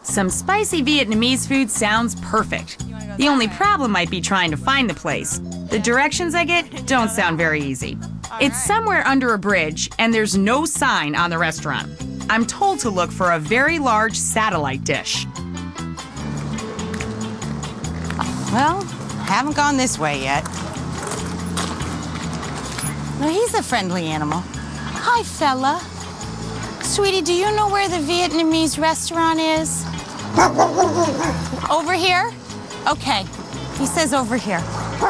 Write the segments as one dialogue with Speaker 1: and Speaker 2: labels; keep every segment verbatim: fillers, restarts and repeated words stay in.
Speaker 1: Some spicy Vietnamese food sounds perfect. The only problem might be trying to find the place. The directions I get don't sound very easy. It's somewhere under a bridge, and there's no sign on the restaurant. I'm told to look for a very large satellite dish.
Speaker 2: Well, haven't gone this way yet. No, he's a friendly animal. Hi, fella. Sweetie, do you know where the Vietnamese restaurant is? Over here? Okay. He says over here.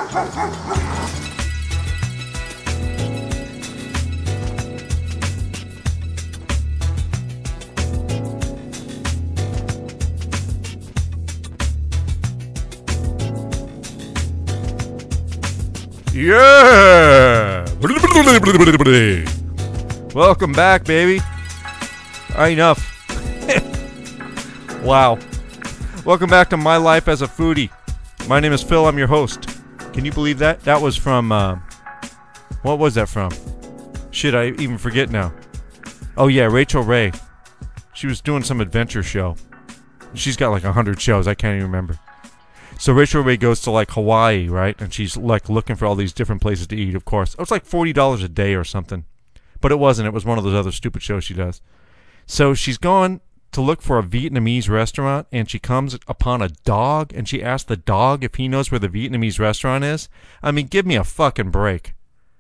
Speaker 3: Yeah! Welcome back, baby. Enough. Wow. Welcome back to My Life as a Foodie. My name is Phil. I'm your host. Can you believe that? That was from, uh, what was that from? Shit, I even forget now. Oh, yeah, Rachel Ray. She was doing some adventure show. She's got like a hundred shows. I can't even remember. So Rachel Ray goes to like Hawaii, right? And she's like looking for all these different places to eat, of course. It was like forty dollars a day or something. But it wasn't. It was one of those other stupid shows she does. So she's going to look for a Vietnamese restaurant, and she comes upon a dog, and she asks the dog if he knows where the Vietnamese restaurant is. I mean, give me a fucking break.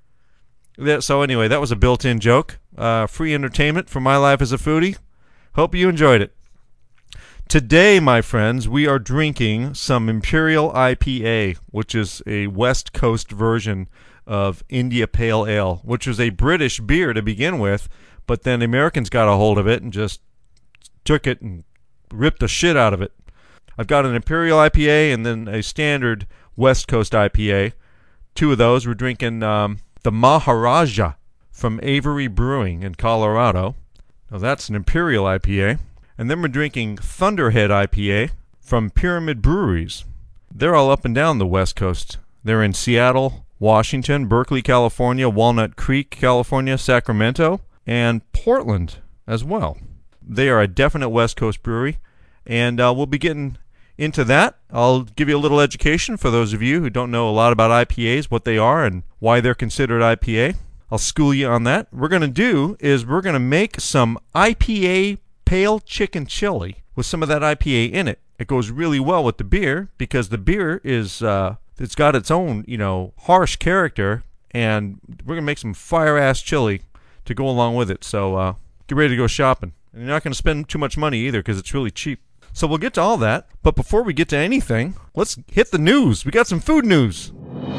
Speaker 3: So anyway, that was a built-in joke. Uh, free entertainment for My Life as a Foodie. Hope you enjoyed it. Today, my friends, we are drinking some Imperial I P A, which is a West Coast version of India Pale Ale, which was a British beer to begin with, but then Americans got a hold of it and just took it and ripped the shit out of it. I've got an Imperial I P A and then a standard West Coast I P A. Two of those. We're drinking um, the Maharaja from Avery Brewing in Colorado. Now that's an Imperial I P A. And then we're drinking Thunderhead I P A from Pyramid Breweries. They're all up and down the West Coast. They're in Seattle, Washington, Berkeley, California, Walnut Creek, California, Sacramento, and Portland as well. They are a definite West Coast brewery, and uh, we'll be getting into that. I'll give you a little education for those of you who don't know a lot about I P As, what they are, and why they're considered I P A. I'll school you on that. What we're going to do is we're going to make some I P A pale chicken chili with some of that I P A in it. It goes really well with the beer because the beer is uh, it's got its own, you know, harsh character, and we're gonna make some fire ass chili to go along with it. So uh, get ready to go shopping, and you're not gonna spend too much money either because it's really cheap. So we'll get to all that, but before we get to anything, let's hit the news. We got some food news.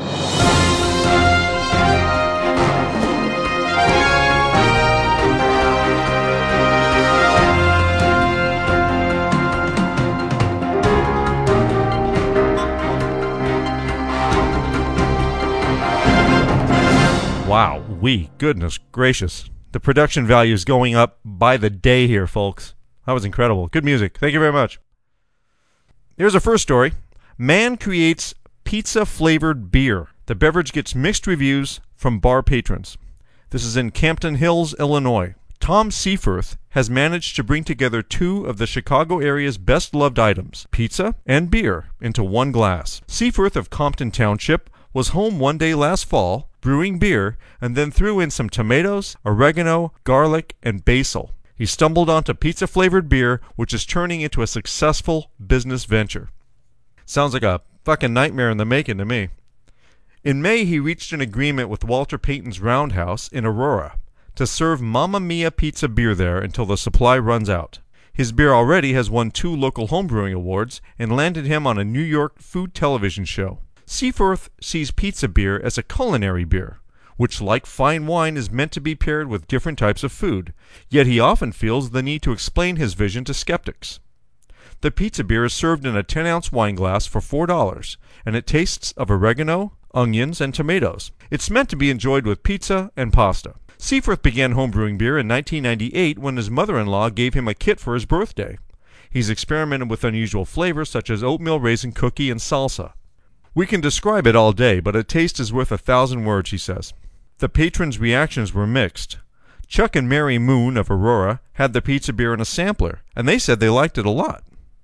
Speaker 3: Wow, we, goodness gracious. The production value is going up by the day here, folks. That was incredible. Good music. Thank you very much. Here's our first story. Man creates pizza-flavored beer. The beverage gets mixed reviews from bar patrons. This is in Campton Hills, Illinois. Tom Seaforth has managed to bring together two of the Chicago area's best-loved items, pizza and beer, into one glass. Seaforth of Compton Township was home one day last fall, brewing beer, and then threw in some tomatoes, oregano, garlic, and basil. He stumbled onto pizza-flavored beer, which is turning into a successful business venture. Sounds like a fucking nightmare in the making to me. In May, he reached an agreement with Walter Payton's Roundhouse in Aurora to serve Mamma Mia pizza beer there until the supply runs out. His beer already has won two local homebrewing awards and landed him on a New York food television show. Seaforth sees pizza beer as a culinary beer, which, like fine wine, is meant to be paired with different types of food, yet he often feels the need to explain his vision to skeptics. The pizza beer is served in a ten-ounce wine glass for four dollars, and it tastes of oregano, onions, and tomatoes. It's meant to be enjoyed with pizza and pasta. Seaforth began homebrewing beer in nineteen ninety-eight when his mother-in-law gave him a kit for his birthday. He's experimented with unusual flavors such as oatmeal raisin cookie and salsa. We can describe it all day, but a taste is worth a thousand words, he says. The patrons' reactions were mixed. Chuck and Mary Moon of Aurora had the pizza beer in a sampler, and they said they liked it a lot.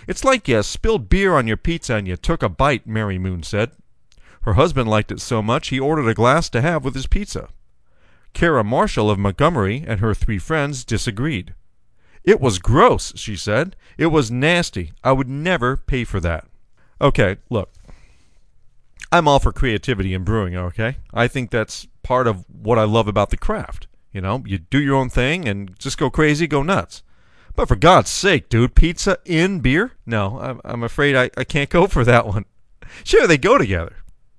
Speaker 3: It's like you spilled beer on your pizza and you took a bite, Mary Moon said. Her husband liked it so much he ordered a glass to have with his pizza. Kara Marshall of Montgomery and her three friends disagreed. It was gross, she said. It was nasty. I would never pay for that. Okay, look. I'm all for creativity in brewing, okay? I think that's part of what I love about the craft. You know, you do your own thing and just go crazy, go nuts. But for God's sake, dude, pizza in beer? No, I'm, I'm afraid I, I can't go for that one. Sure, they go together.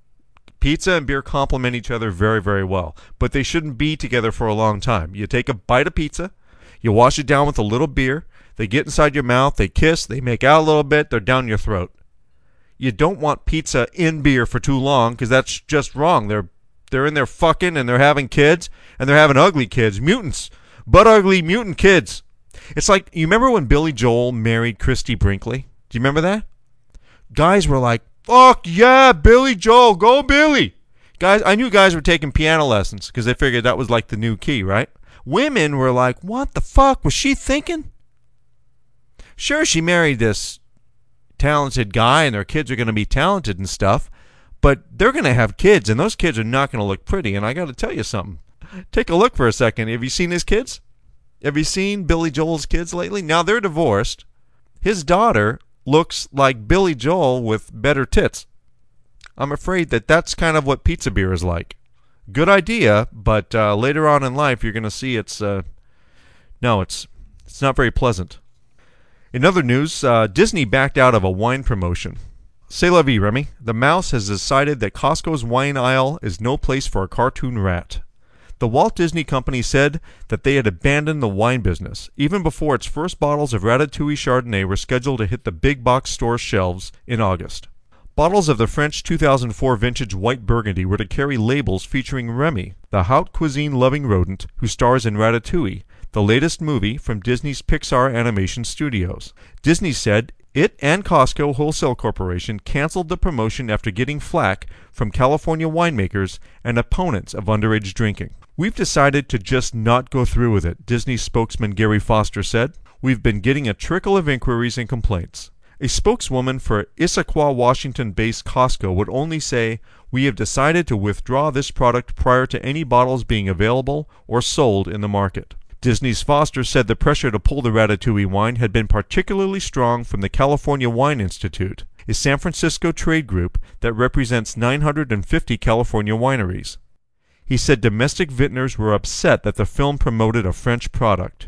Speaker 3: Pizza and beer complement each other very, very well. But they shouldn't be together for a long time. You take a bite of pizza, you wash it down with a little beer, they get inside your mouth, they kiss, they make out a little bit, they're down your throat. You don't want pizza in beer for too long because that's just wrong. They're they're in there fucking and they're having kids and they're having ugly kids, mutants, butt ugly mutant kids. It's like, you remember when Billy Joel married Christy Brinkley? Do you remember that? Guys were like, fuck yeah, Billy Joel, go Billy. Guys, I knew guys were taking piano lessons because they figured that was like the new key, right? Women were like, what the fuck was she thinking? Sure, she married this talented guy and their kids are going to be talented and stuff, but they're going to have kids and those kids are not going to look pretty. And I got to tell you something. Take a look for a second. Have you seen his kids? Have you seen Billy Joel's kids lately? Now they're divorced. His daughter looks like Billy Joel with better tits. I'm afraid that that's kind of what pizza beer is like. Good idea, but uh, later on in life you're going to see it's uh, no, it's it's not very pleasant. In other news, uh, Disney backed out of a wine promotion. C'est la vie, Remy. The mouse has decided that Costco's wine aisle is no place for a cartoon rat. The Walt Disney Company said that they had abandoned the wine business, even before its first bottles of Ratatouille Chardonnay were scheduled to hit the big box store shelves in August. Bottles of the French two thousand four vintage white Burgundy were to carry labels featuring Remy, the haute cuisine-loving rodent who stars in Ratatouille, the latest movie from Disney's Pixar Animation Studios. Disney said it and Costco Wholesale Corporation canceled the promotion after getting flack from California winemakers and opponents of underage drinking. We've decided to just not go through with it, Disney spokesman Gary Foster said. We've been getting a trickle of inquiries and complaints. A spokeswoman for Issaquah, Washington-based Costco would only say, we have decided to withdraw this product prior to any bottles being available or sold in the market. Disney's Foster said the pressure to pull the Ratatouille wine had been particularly strong from the California Wine Institute, a San Francisco trade group that represents nine hundred fifty California wineries. He said domestic vintners were upset that the film promoted a French product.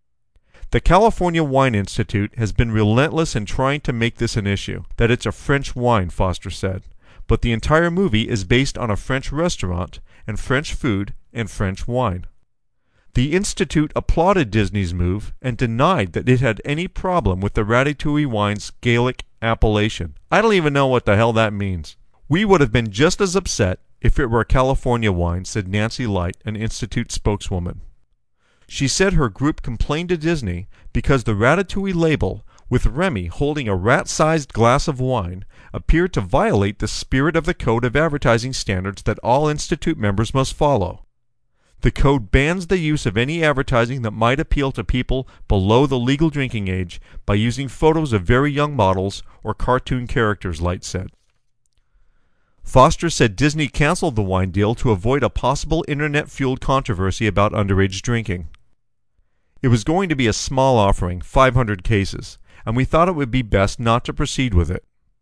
Speaker 3: The California Wine Institute has been relentless in trying to make this an issue, that it's a French wine, Foster said. But the entire movie is based on a French restaurant and French food and French wine. The Institute applauded Disney's move and denied that it had any problem with the Ratatouille wine's Gaelic appellation. I don't even know what the hell that means. We would have been just as upset if it were a California wine, said Nancy Light, an Institute spokeswoman. She said her group complained to Disney because the Ratatouille label, with Remy holding a rat-sized glass of wine, appeared to violate the spirit of the Code of Advertising Standards that all Institute members must follow. The code bans the use of any advertising that might appeal to people below the legal drinking age by using photos of very young models or cartoon characters, Light said. Foster said Disney canceled the wine deal to avoid a possible internet-fueled controversy about underage drinking. It was going to be a small offering, five hundred cases, and we thought it would be best not to proceed with it.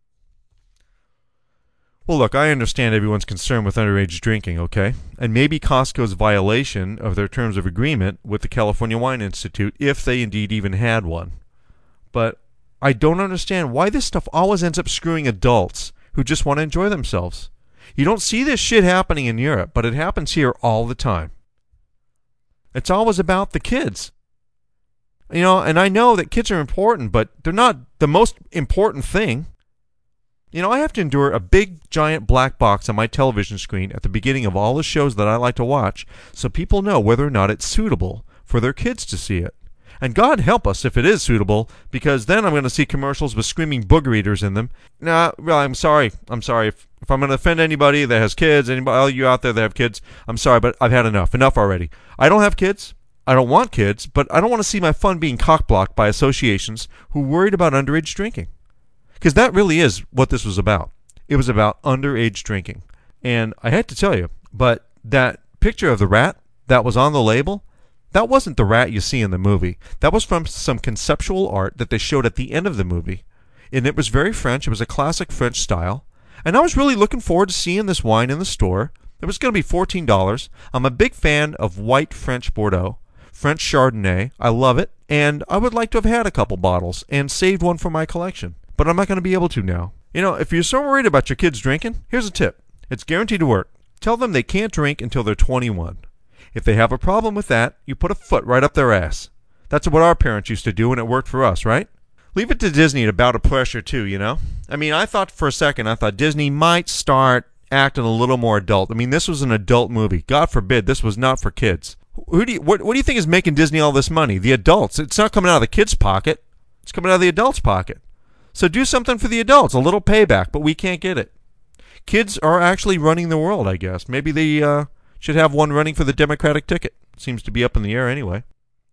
Speaker 3: Well, look, I understand everyone's concern with underage drinking, okay? And maybe Costco's violation of their terms of agreement with the California Wine Institute, if they indeed even had one. But I don't understand why this stuff always ends up screwing adults who just want to enjoy themselves. You don't see this shit happening in Europe, but it happens here all the time. It's always about the kids. You know, and I know that kids are important, but they're not the most important thing. You know, I have to endure a big, giant black box on my television screen at the beginning of all the shows that I like to watch so people know whether or not it's suitable for their kids to see it. And God help us if it is suitable, because then I'm going to see commercials with screaming booger eaters in them. Nah, well, I'm sorry. I'm sorry. If, if I'm going to offend anybody that has kids, anybody, all you out there that have kids, I'm sorry, but I've had enough. Enough already. I don't have kids. I don't want kids, but I don't want to see my fun being cock-blocked by associations who are worried about underage drinking. Because that really is what this was about. It was about underage drinking. And I hate to tell you, but that picture of the rat that was on the label, that wasn't the rat you see in the movie. That was from some conceptual art that they showed at the end of the movie. And it was very French. It was a classic French style. And I was really looking forward to seeing this wine in the store. It was going to be fourteen dollars. I'm a big fan of white French Bordeaux, French Chardonnay. I love it. And I would like to have had a couple bottles and saved one for my collection. But I'm not going to be able to now. You know, if you're so worried about your kids drinking, here's a tip. It's guaranteed to work. Tell them they can't drink until they're twenty-one. If they have a problem with that, you put a foot right up their ass. That's what our parents used to do, and it worked for us, right? Leave it to Disney to bow to pressure, too, you know? I mean, I thought for a second, I thought Disney might start acting a little more adult. I mean, this was an adult movie. God forbid, this was not for kids. Who do you, what, what do you think is making Disney all this money? The adults. It's not coming out of the kids' pocket. It's coming out of the adults' pocket. So do something for the adults, a little payback, but we can't get it. Kids are actually running the world, I guess. Maybe they uh, should have one running for the Democratic ticket. Seems to be up in the air anyway.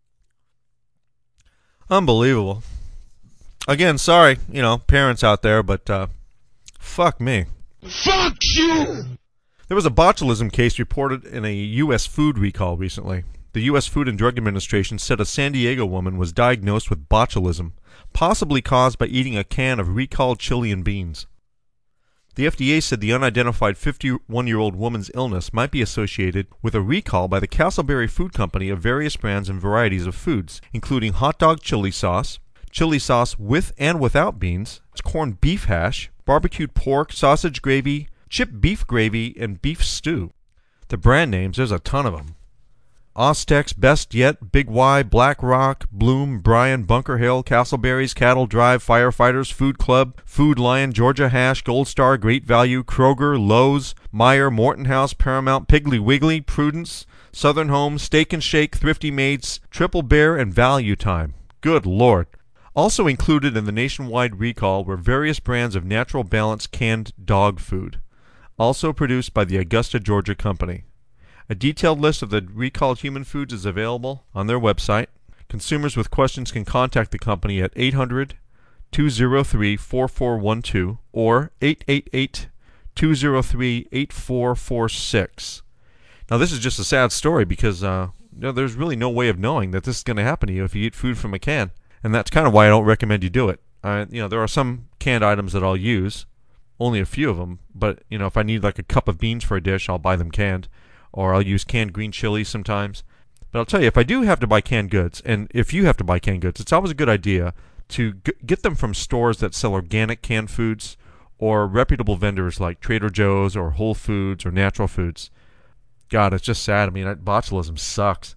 Speaker 3: Unbelievable. Again, sorry, you know, parents out there, but uh, fuck me.
Speaker 4: Fuck you!
Speaker 3: There was a botulism case reported in a U S food recall recently. The U S Food and Drug Administration said a San Diego woman was diagnosed with botulism, possibly caused by eating a can of recalled chili and beans. The F D A said the unidentified fifty-one-year-old woman's illness might be associated with a recall by the Castleberry Food Company of various brands and varieties of foods, including hot dog chili sauce, chili sauce with and without beans, corned beef hash, barbecued pork, sausage gravy, chipped beef gravy, and beef stew. The brand names, there's a ton of them. Ostex, Best Yet, Big Y, Black Rock, Bloom, Bryan, Bunker Hill, Castleberries, Cattle Drive, Firefighters, Food Club, Food Lion, Georgia Hash, Gold Star, Great Value, Kroger, Lowe's, Meyer, Morton House, Paramount, Piggly Wiggly, Prudence, Southern Home, Steak and Shake, Thrifty Mates, Triple Bear, and Value Time. Good Lord. Also included in the nationwide recall were various brands of Natural Balance canned dog food, also produced by the Augusta, Georgia company. A detailed list of the recalled human foods is available on their website. Consumers with questions can contact the company at eight hundred, two oh three, four four one two or eight eight eight, two oh three, eight four four six. Now, this is just a sad story because uh, you know, there's really no way of knowing that this is going to happen to you if you eat food from a can. And that's kind of why I don't recommend you do it. Uh, you know, there are some canned items that I'll use, only a few of them. But, you know, if I need like a cup of beans for a dish, I'll buy them canned. Or I'll use canned green chili sometimes. But I'll tell you, if I do have to buy canned goods, and if you have to buy canned goods, it's always a good idea to g- get them from stores that sell organic canned foods or reputable vendors like Trader Joe's or Whole Foods or Natural Foods. God, it's just sad. I mean, botulism sucks.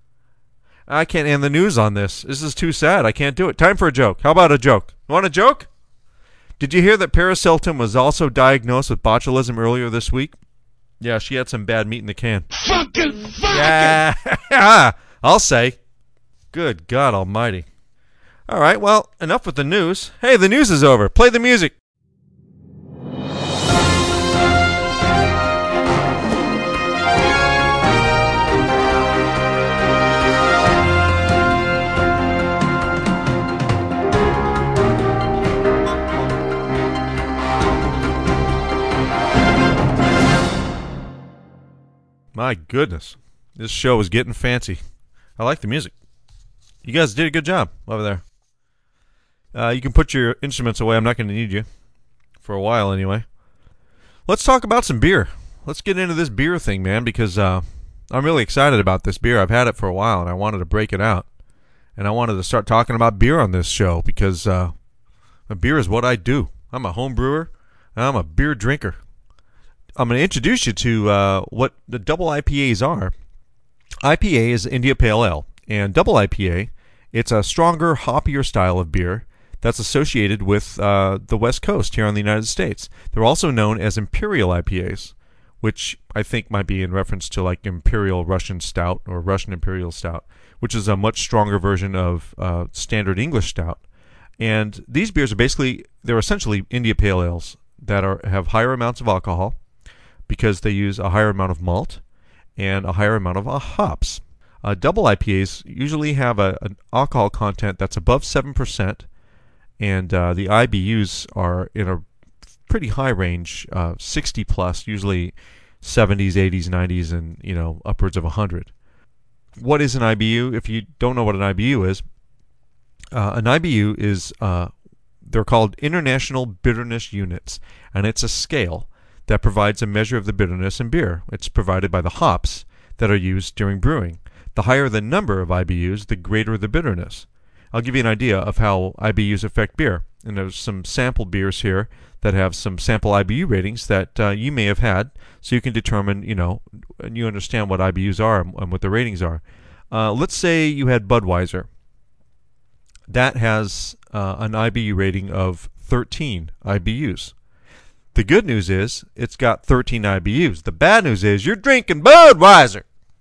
Speaker 3: I can't end the news on this. This is too sad. I can't do it. Time for a joke. How about a joke? You want a joke? Did you hear that Paris Hilton was also diagnosed with botulism earlier this week? Yeah, she had some bad meat in the can.
Speaker 4: Fucking fuck
Speaker 3: Yeah, I'll say. Good God almighty. All right, well, enough with the news. Hey, the news is over. Play the music. My goodness, this show is getting fancy. I like the music. You guys did a good job over there. Uh, you can put your instruments away. I'm not going to need you for a while anyway. Let's talk about some beer. Let's get into this beer thing, man, because uh, I'm really excited about this beer. I've had it for a while, and I wanted to break it out. And I wanted to start talking about beer on this show because uh, beer is what I do. I'm a home brewer, and I'm a beer drinker. I'm going to introduce you to uh, what the double I P As are. I P A is India Pale Ale, and double I P A, it's a stronger, hoppier style of beer that's associated with uh, the West Coast here in the United States. They're also known as Imperial I P As, which I think might be in reference to like Imperial Russian Stout or Russian Imperial Stout, which is a much stronger version of uh, standard English Stout. And these beers are basically, they're essentially India Pale Ales that are have higher amounts of alcohol, because they use a higher amount of malt and a higher amount of uh, hops. Uh, double I P As usually have a, an alcohol content that's above seven percent, and uh, the I B Us are in a pretty high range, uh, sixty plus, usually seventies, eighties, nineties, and you know upwards of one hundred. What is an I B U? If you don't know what an I B U is, uh, an I B U is uh, they're called International Bitterness Units, and it's a scale that provides a measure of the bitterness in beer. It's provided by the hops that are used during brewing. The higher the number of I B Us, the greater the bitterness. I'll give you an idea of how I B Us affect beer. And there's some sample beers here that have some sample I B U ratings that uh, you may have had, so you can determine, you know, and you understand what I B Us are and what the ratings are. Uh, let's say you had Budweiser. That has uh, an I B U rating of thirteen I B Us. The good news is it's got thirteen I B Us. The bad news is you're drinking Budweiser.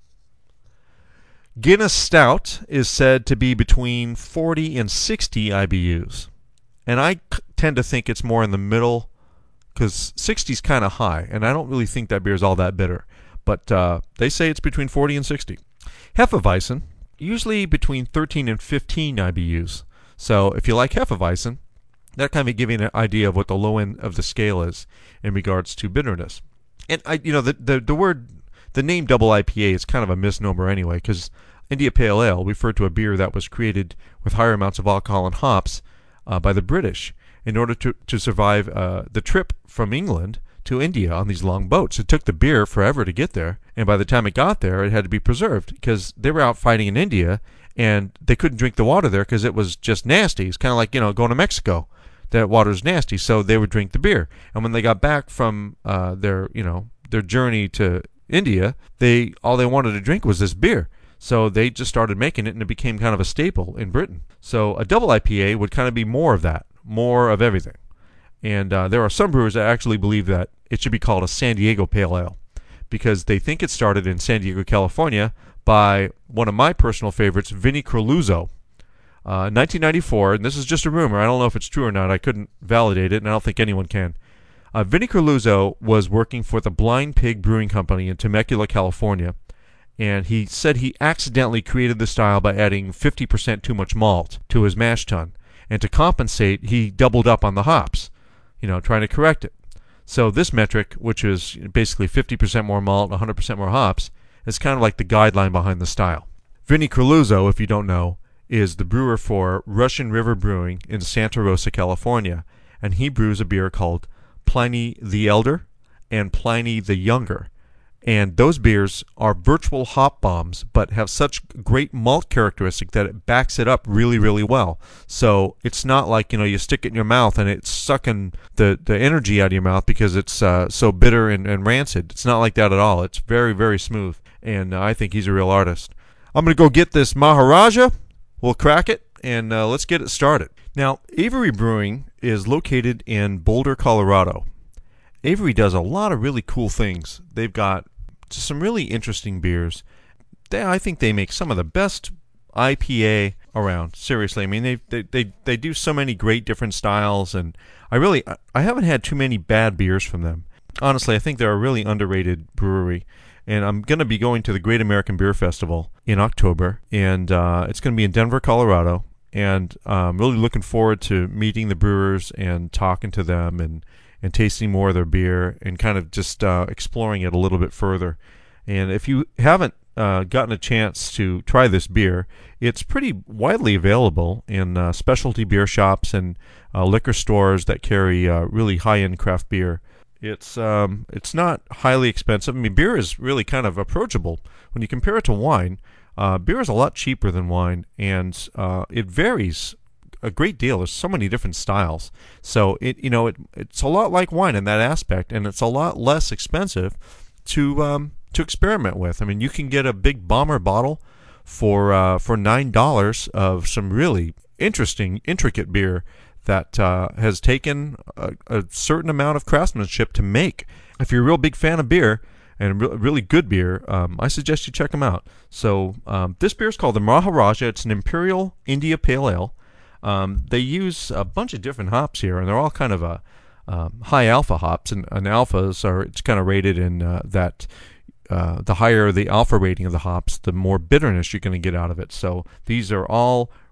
Speaker 3: Guinness Stout is said to be between forty and sixty I B Us. And I c- tend to think it's more in the middle, because sixty is kind of high, and I don't really think that beer is all that bitter. But uh, they say it's between forty and sixty. Hefeweizen, usually between thirteen and fifteen I B Us. So if you like Hefeweizen, that kind of give you an idea of what the low end of the scale is in regards to bitterness. And I, you know, the the, the word, the name double I P A is kind of a misnomer anyway, because India Pale Ale referred to a beer that was created with higher amounts of alcohol and hops uh, by the British in order to, to survive uh, the trip from England to India on these long boats. It took the beer forever to get there, and by the time it got there, it had to be preserved because they were out fighting in India, and they couldn't drink the water there because it was just nasty. It's kind of like, you know, going to Mexico. That water's nasty, so they would drink the beer. And when they got back from uh, their, you know, their journey to India, they all they wanted to drink was this beer. So they just started making it, and it became kind of a staple in Britain. So a double I P A would kind of be more of that, more of everything. And uh, there are some brewers that actually believe that it should be called a San Diego Pale Ale because they think it started in San Diego, California by one of my personal favorites, Vinnie Coluzzo. Uh, nineteen ninety-four, and this is just a rumor. I don't know if it's true or not. I couldn't validate it, and I don't think anyone can. Uh, Vinnie Coluzzo was working for the Blind Pig Brewing Company in Temecula, California, and he said he accidentally created the style by adding fifty percent too much malt to his mash tun. And to compensate, he doubled up on the hops, you know, trying to correct it. So this metric, which is basically fifty percent more malt, one hundred percent more hops, is kind of like the guideline behind the style. Vinnie Coluzzo, if you don't know, is the brewer for Russian River Brewing in Santa Rosa, California, and he brews a beer called Pliny the Elder and Pliny the Younger. And those beers are virtual hop bombs, but have such great malt characteristic that it backs it up really, really well. So it's not like, you know, you stick it in your mouth and it's sucking the, the energy out of your mouth because it's uh, so bitter and, and rancid. It's not like that at all. It's very, very smooth, and uh, I think he's a real artist. I'm going to go get this Maharaja. We'll crack it, and uh, let's get it started. Now, Avery Brewing is located in Boulder, Colorado. Avery does a lot of really cool things. They've got some really interesting beers. They, I think they make some of the best I P A around. Seriously, I mean, they they they, they do so many great different styles, and I really I haven't had too many bad beers from them. Honestly, I think they're a really underrated brewery. And I'm going to be going to the Great American Beer Festival in October, and uh, it's going to be in Denver, Colorado. And I'm really looking forward to meeting the brewers and talking to them and, and tasting more of their beer and kind of just uh, exploring it a little bit further. And if you haven't uh, gotten a chance to try this beer, it's pretty widely available in uh, specialty beer shops and uh, liquor stores that carry uh, really high-end craft beer. It's um, it's not highly expensive. I mean, beer is really kind of approachable when you compare it to wine. Uh, beer is a lot cheaper than wine, and uh, it varies a great deal. There's so many different styles, so it you know it it's a lot like wine in that aspect, and it's a lot less expensive to um, to experiment with. I mean, you can get a big bomber bottle for uh, for nine dollars of some really interesting, intricate beer that uh, has taken a, a certain amount of craftsmanship to make. If you're a real big fan of beer, and re- really good beer, um, I suggest you check them out. So um, this beer is called the Maharaja. It's an Imperial India Pale Ale. Um, they use a bunch of different hops here, and they're all kind of a um, high alpha hops, and, and alphas are it's kind of rated in uh, that uh, the higher the alpha rating of the hops, the more bitterness you're going to get out of it. So these are all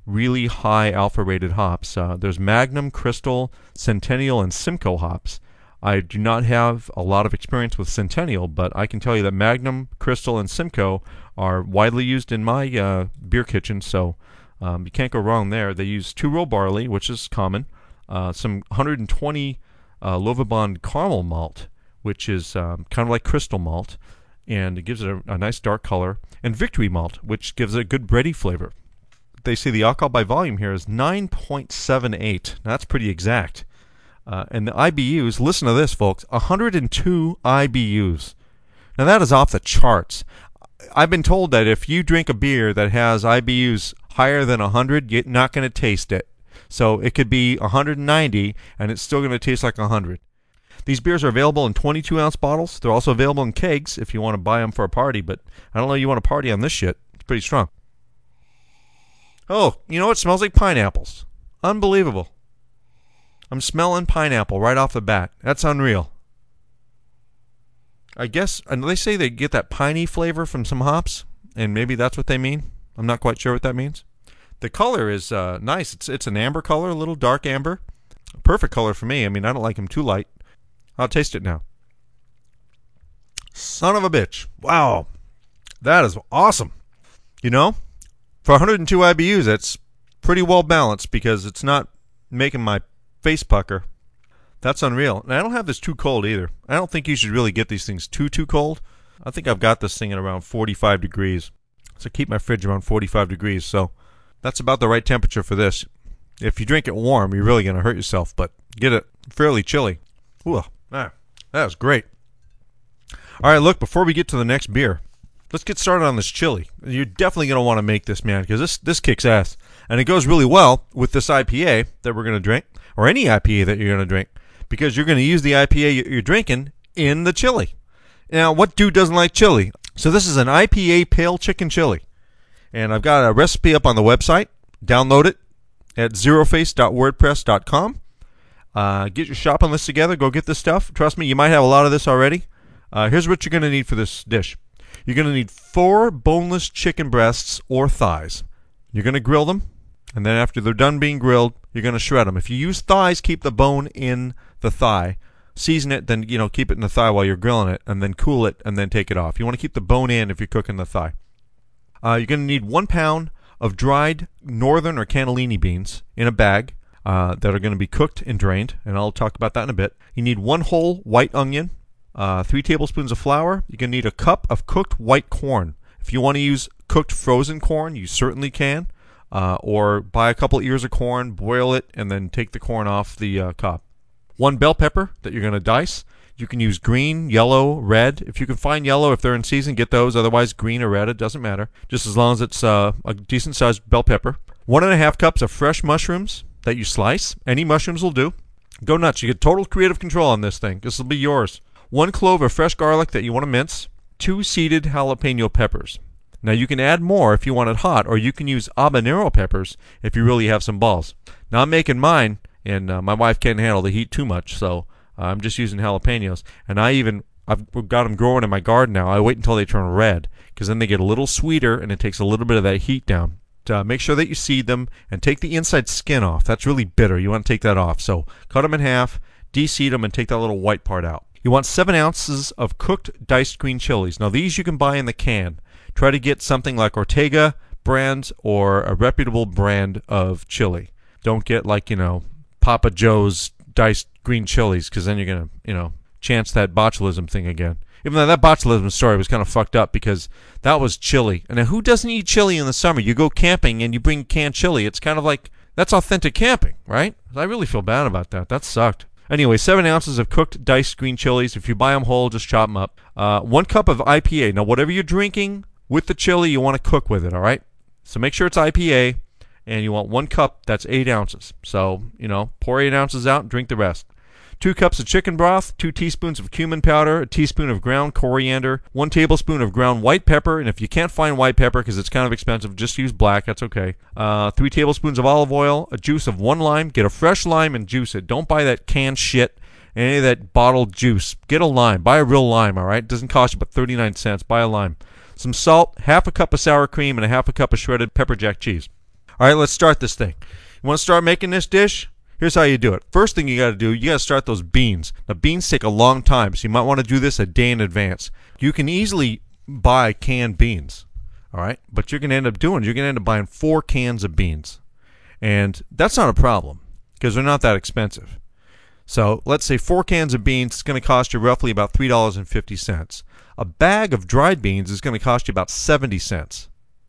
Speaker 3: really high alpha-rated hops. Uh, there's Magnum, Crystal, Centennial, and Simcoe hops. I do not have a lot of experience with Centennial, but I can tell you that Magnum, Crystal, and Simcoe are widely used in my uh, beer kitchen, so um, you can't go wrong there. They use two-row barley, which is common, uh, some one hundred twenty uh, Lovibond caramel malt, which is um, kind of like crystal malt, and it gives it a, a nice dark color, and Victory malt, which gives it a good bready flavor. They say the alcohol by volume here is nine point seven eight. Now, that's pretty exact. Uh, and the I B Us, listen to this, folks, one hundred two I B Us. Now, that is off the charts. I've been told that if you drink a beer that has I B Us higher than one hundred, you're not going to taste it. So it could be one hundred ninety, and it's still going to taste like one hundred. These beers are available in twenty-two ounce bottles. They're also available in kegs if you want to buy them for a party, but I don't know you want to party on this shit. It's pretty strong. Oh, you know what? It smells like pineapples. Unbelievable. I'm smelling pineapple right off the bat. That's unreal. I guess, and they say they get that piney flavor from some hops, and maybe that's what they mean. I'm not quite sure what that means. The color is uh, nice. It's it's an amber color, a little dark amber. Perfect color for me. I mean, I don't like them too light. I'll taste it now. Son of a bitch. Wow. That is awesome. You know, for one hundred two I B Us, that's pretty well balanced because it's not making my face pucker. That's unreal. And I don't have this too cold either. I don't think you should really get these things too, too cold. I think I've got this thing at around forty-five degrees. So keep my fridge around forty-five degrees. So that's about the right temperature for this. If you drink it warm, you're really going to hurt yourself. But get it fairly chilly. Ooh, ah, that was great. All right, look, before we get to the next beer, let's get started on this chili. You're definitely going to want to make this, man, because this, this kicks ass. And it goes really well with this I P A that we're going to drink, or any I P A that you're going to drink, because you're going to use the I P A you're drinking in the chili. Now, what dude doesn't like chili? So this is an I P A pale chicken chili. And I've got a recipe up on the website. Download it at zeroface dot wordpress dot com. Uh, get your shopping list together. Go get this stuff. Trust me, you might have a lot of this already. Uh, here's what you're going to need for this dish. You're going to need four boneless chicken breasts or thighs. You're going to grill them, and then after they're done being grilled, you're going to shred them. If you use thighs, keep the bone in the thigh. Season it, then you know keep it in the thigh while you're grilling it, and then cool it, and then take it off. You want to keep the bone in if you're cooking the thigh. Uh, you're going to need one pound of dried northern or cannellini beans in a bag uh, that are going to be cooked and drained, and I'll talk about that in a bit. You need one whole white onion, uh, three tablespoons of flour. You're going to need a cup of cooked white corn. If you want to use cooked frozen corn, you certainly can, uh, or buy a couple ears of corn, boil it, and then take the corn off the uh, cob. One bell pepper that you're going to dice. You can use green, yellow, red. If you can find yellow, if they're in season, get those. Otherwise, green or red, it doesn't matter. Just as long as it's uh, a decent-sized bell pepper. One and a half cups of fresh mushrooms that you slice. Any mushrooms will do. Go nuts. You get total creative control on this thing. This will be yours. One clove of fresh garlic that you want to mince. Two seeded jalapeno peppers. Now, you can add more if you want it hot, or you can use habanero peppers if you really have some balls. Now, I'm making mine, and uh, my wife can't handle the heat too much, so uh, I'm just using jalapenos. And I even, I've got them growing in my garden now. I wait until they turn red, because then they get a little sweeter, and it takes a little bit of that heat down. To, uh, make sure that you seed them, and take the inside skin off. That's really bitter. You want to take that off. So cut them in half, de-seed them, and take that little white part out. You want seven ounces of cooked diced green chilies. Now, these you can buy in the can. Try to get something like Ortega brand or a reputable brand of chili. Don't get like, you know, Papa Joe's diced green chilies, because then you're going to, you know, chance that botulism thing again. Even though that botulism story was kind of fucked up because that was chili. And now who doesn't eat chili in the summer? You go camping and you bring canned chili. It's kind of like, that's authentic camping, right? I really feel bad about that. That sucked. Anyway, seven ounces of cooked diced green chilies. If you buy them whole, just chop them up. Uh, one cup of I P A. Now, whatever you're drinking with the chili, you want to cook with it, all right? So make sure it's I P A, and you want one cup. That's eight ounces. So, you know, pour eight ounces out and drink the rest. Two cups of chicken broth, two teaspoons of cumin powder, a teaspoon of ground coriander, one tablespoon of ground white pepper, and if you can't find white pepper because it's kind of expensive, just use black. That's okay. Uh, three tablespoons of olive oil, a juice of one lime. Get a fresh lime and juice it. Don't buy that canned shit, any of that bottled juice. Get a lime. Buy a real lime, all right? It doesn't cost you but thirty-nine cents. Buy a lime. Some salt, half a cup of sour cream, and a half a cup of shredded pepper jack cheese. All right, let's start this thing. You want to start making this dish? Here's how you do it. First thing you got to do, you got to start those beans. Now, beans take a long time, so you might want to do this a day in advance. You can easily buy canned beans, all right? But you're going to end up doing, you're going to end up buying four cans of beans. And that's not a problem because they're not that expensive. So let's say four cans of beans is going to cost you roughly about three dollars and fifty cents. A bag of dried beans is going to cost you about seventy cents.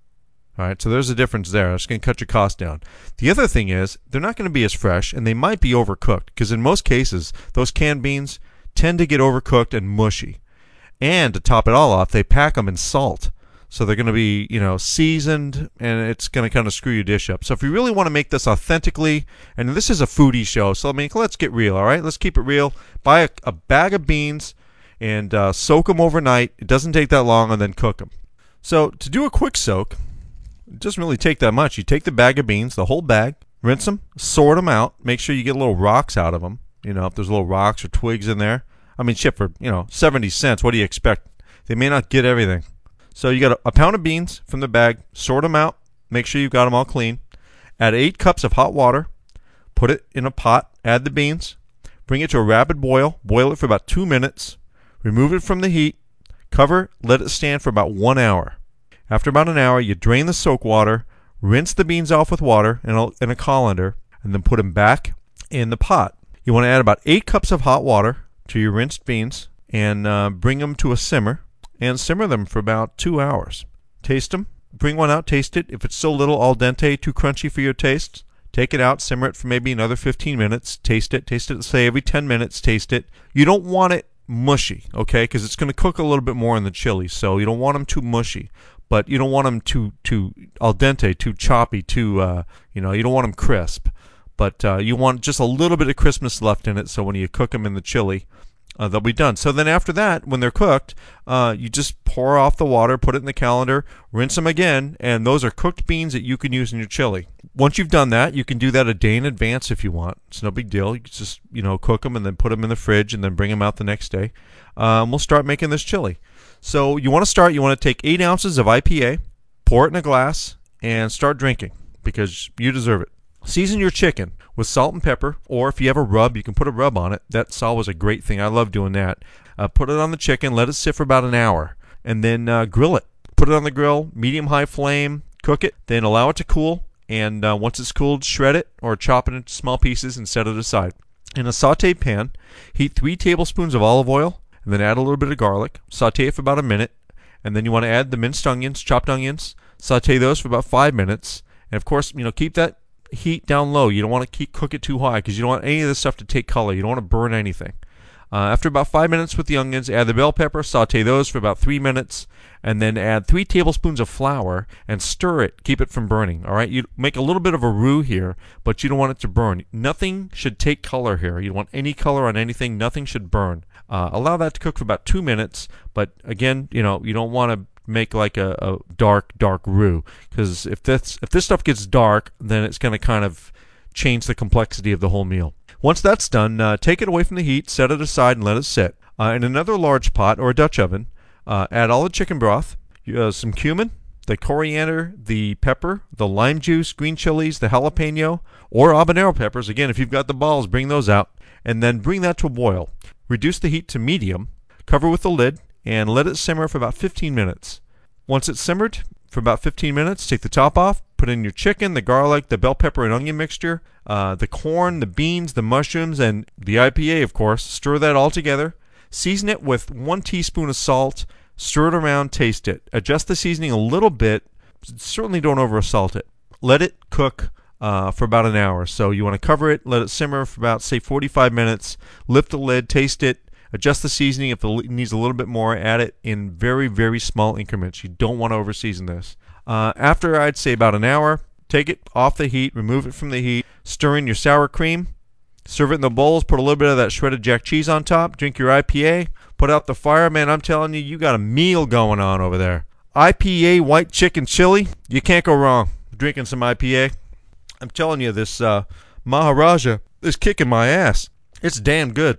Speaker 3: All right, so there's a difference there. That's going to cut your cost down. The other thing is they're not going to be as fresh, and they might be overcooked because in most cases, those canned beans tend to get overcooked and mushy. And to top it all off, they pack them in salt. So they're going to be, you know, seasoned, and it's going to kind of screw your dish up. So if you really want to make this authentically, and this is a foodie show, so I mean, let's get real, all right? Let's keep it real. Buy a, a bag of beans and uh, soak them overnight. It doesn't take that long, and then cook them. So to do a quick soak, it doesn't really take that much. You take the bag of beans, the whole bag, rinse them, sort them out, make sure you get little rocks out of them. You know, if there's little rocks or twigs in there. I mean, shit, for, you know, seventy cents, what do you expect? They may not get everything. So you got a, a pound of beans from the bag, sort them out, make sure you've got them all clean. Add eight cups of hot water, put it in a pot, add the beans, bring it to a rapid boil, boil it for about two minutes, remove it from the heat, cover, let it stand for about one hour. After about an hour, you drain the soak water, rinse the beans off with water in a, in a colander, and then put them back in the pot. You want to add about eight cups of hot water to your rinsed beans and uh, bring them to a simmer and simmer them for about two hours. Taste them. Bring one out, taste it. If it's still a little al dente, too crunchy for your tastes, take it out, simmer it for maybe another fifteen minutes. Taste it. Taste it, say, every ten minutes, taste it. You don't want it mushy, okay, because it's going to cook a little bit more in the chili, so you don't want them too mushy. But you don't want them too too al dente, too choppy, too, uh, you know, you don't want them crisp. But uh, you want just a little bit of crispness left in it, so when you cook them in the chili, uh, they'll be done. So then after that, when they're cooked, uh, you just pour off the water, put it in the colander, rinse them again, and those are cooked beans that you can use in your chili. Once you've done that, you can do that a day in advance if you want. It's no big deal. You can just, you know, cook them and then put them in the fridge and then bring them out the next day. Um, we'll start making this chili. So you want to start, you want to take eight ounces of I P A, pour it in a glass, and start drinking because you deserve it. Season your chicken with salt and pepper, or if you have a rub, you can put a rub on it. That's always a great thing. I love doing that. Uh, put it on the chicken, let it sit for about an hour, and then uh, grill it. Put it on the grill, medium-high flame, cook it, then allow it to cool, and uh, once it's cooled, shred it or chop it into small pieces and set it aside. In a sauté pan, heat three tablespoons of olive oil, and then add a little bit of garlic. Sauté it for about a minute, and then you want to add the minced onions, chopped onions. Sauté those for about five minutes, and of course, you know, keep that heat down low. You don't want to keep cook it too high because you don't want any of this stuff to take color. You don't want to burn anything. Uh, after about five minutes with the onions, add the bell pepper, saute those for about three minutes, and then add three tablespoons of flour and stir it. Keep it from burning. All right, you make a little bit of a roux here, but you don't want it to burn. Nothing should take color here. You don't want any color on anything. Nothing should burn. Uh, allow that to cook for about two minutes, but again, you know, you don't want to make like a, a dark, dark roux because if this if this stuff gets dark, then it's going to kind of change the complexity of the whole meal. Once that's done, uh, take it away from the heat, set it aside, and let it sit. Uh, in another large pot or a Dutch oven, uh, add all the chicken broth, uh, some cumin, the coriander, the pepper, the lime juice, green chilies, the jalapeno, or habanero peppers. Again, if you've got the balls, bring those out, and then bring that to a boil. Reduce the heat to medium, cover with the lid, and let it simmer for about fifteen minutes. Once it's simmered for about fifteen minutes, take the top off, put in your chicken, the garlic, the bell pepper and onion mixture, uh, the corn, the beans, the mushrooms, and the I P A, of course. Stir that all together. Season it with one teaspoon of salt. Stir it around, taste it. Adjust the seasoning a little bit. Certainly don't over-salt it. Let it cook uh, for about an hour. So you want to cover it, let it simmer for about, say, forty-five minutes. Lift the lid, taste it. Adjust the seasoning. If it needs a little bit more, add it in very, very small increments. You don't want to over-season this. Uh, after, I'd say, about an hour, take it off the heat, remove it from the heat, stir in your sour cream, serve it in the bowls, put a little bit of that shredded jack cheese on top, drink your I P A, put out the fire. Man, I'm telling you, you got a meal going on over there. I P A white chicken chili, you can't go wrong drinking some I P A. I'm telling you, this uh, Maharaja is kicking my ass. It's damn good.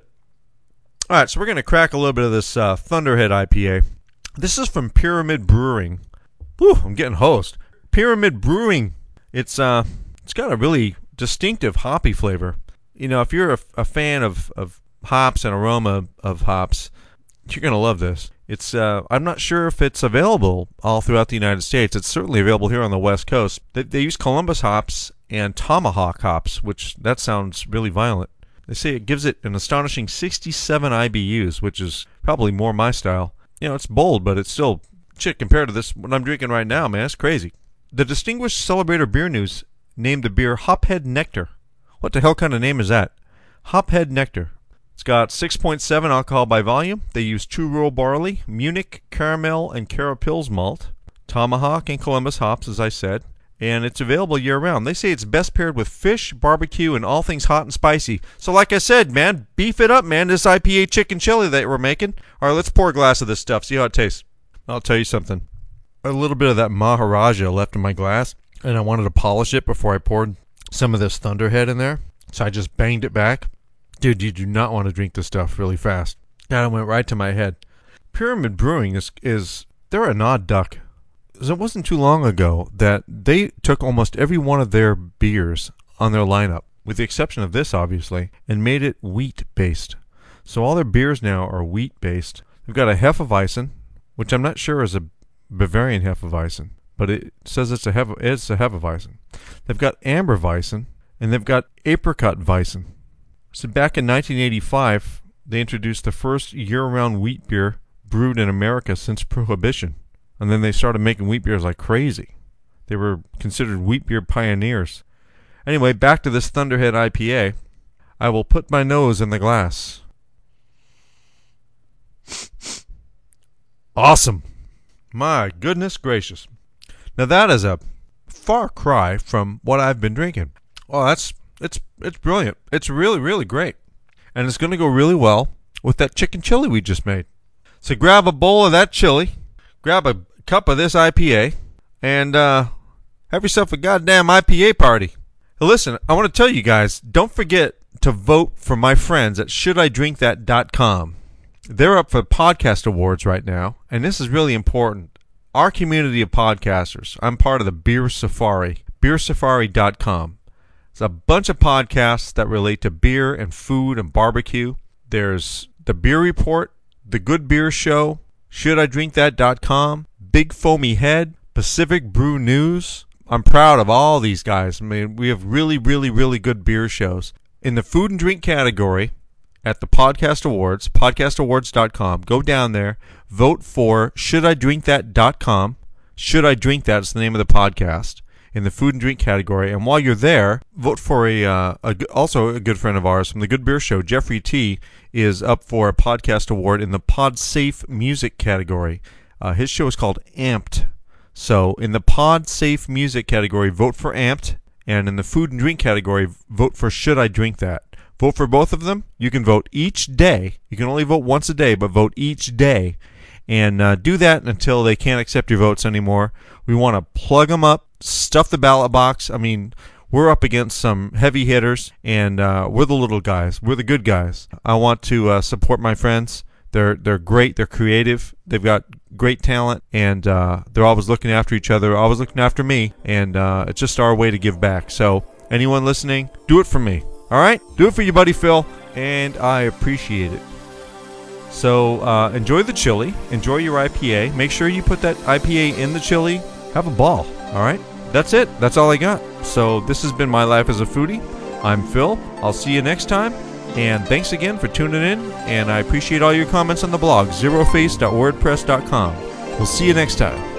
Speaker 3: All right, so we're going to crack a little bit of this uh, Thunderhead I P A. This is from Pyramid Brewing. Whew, I'm getting host. Pyramid Brewing It's uh, it's got a really distinctive hoppy flavor. You know, if you're a, a fan of, of hops and aroma of hops, you're gonna love this. It's uh, I'm not sure if it's available all throughout the United States. It's certainly available here on the West Coast. They, they use Columbus hops and Tomahawk hops, which that sounds really violent. They say it gives it an astonishing sixty-seven I B Us, which is probably more my style. You know, it's bold, but it's still, shit, compared to this, what I'm drinking right now, man, it's crazy. The Distinguished Celebrator Beer News named the beer Hophead Nectar. What the hell kind of name is that? Hophead Nectar. It's got six point seven alcohol by volume. They use True Roll barley, Munich, caramel, and Cara Pils malt, Tomahawk and Columbus hops, as I said. And it's available year-round. They say it's best paired with fish, barbecue, and all things hot and spicy. So like I said, man, beef it up, man, this I P A chicken chili that we're making. All right, let's pour a glass of this stuff, see how it tastes. I'll tell you something. A little bit of that Maharaja left in my glass, and I wanted to polish it before I poured some of this Thunderhead in there. So I just banged it back. Dude, you do not want to drink this stuff really fast. That went right to my head. Pyramid Brewing is, is they're an odd duck. It wasn't too long ago that they took almost every one of their beers on their lineup, with the exception of this, obviously, and made it wheat-based. So all their beers now are wheat-based. They've got a Hefeweizen, which I'm not sure is a Bavarian Hefeweizen, but it says it's a, Hef- it's a Hefeweizen. They've got Amberweizen, and they've got Apricot Weizen. So back in nineteen eighty-five, they introduced the first year-round wheat beer brewed in America since Prohibition. And then they started making wheat beers like crazy. They were considered wheat beer pioneers. Anyway, back to this Thunderhead I P A. I will put my nose in the glass. Awesome. My goodness gracious. Now that is a far cry from what I've been drinking. Oh, that's it's it's brilliant. It's really, really great. And it's going to go really well with that chicken chili we just made. So grab a bowl of that chili. Grab a cup of this I P A and uh, have yourself a goddamn I P A party. Now listen, I want to tell you guys, don't forget to vote for my friends at should I drink that dot com. They're up for podcast awards right now, and this is really important. Our community of podcasters, I'm part of the Beer Safari, beer safari dot com. It's a bunch of podcasts that relate to beer and food and barbecue. There's the Beer Report, the Good Beer Show, should I drink that dot com, Big Foamy Head, Pacific Brew News. I'm proud of all these guys. I mean, we have really, really, really good beer shows. In the food and drink category at the Podcast Awards, podcast awards dot com, go down there, vote for should I drink that dot com. Should I Drink That is the name of the podcast in the food and drink category. And while you're there, vote for a, uh, a also a good friend of ours from the Good Beer Show, Jeffrey T, is up for a podcast award in the Pod Safe Music category. Uh, his show is called Amped. So in the Pod Safe Music category, vote for Amped. And in the food and drink category, vote for Should I Drink That. Vote for both of them. You can vote each day. You can only vote once a day, but vote each day. And uh, do that until they can't accept your votes anymore. We want to plug them up, stuff the ballot box. I mean, we're up against some heavy hitters, and uh, we're the little guys. We're the good guys. I want to uh, support my friends. They're they're great. They're creative. They've got great talent, and uh, they're always looking after each other, always looking after me, and uh, it's just our way to give back. So anyone listening, do it for me. All right? Do it for your buddy Phil, and I appreciate it. So uh, enjoy the chili. Enjoy your I P A. Make sure you put that I P A in the chili. Have a ball. All right? That's it. That's all I got. So this has been My Life as a Foodie. I'm Phil. I'll see you next time. And thanks again for tuning in. And I appreciate all your comments on the blog, zeroface dot wordpress dot com. We'll see you next time.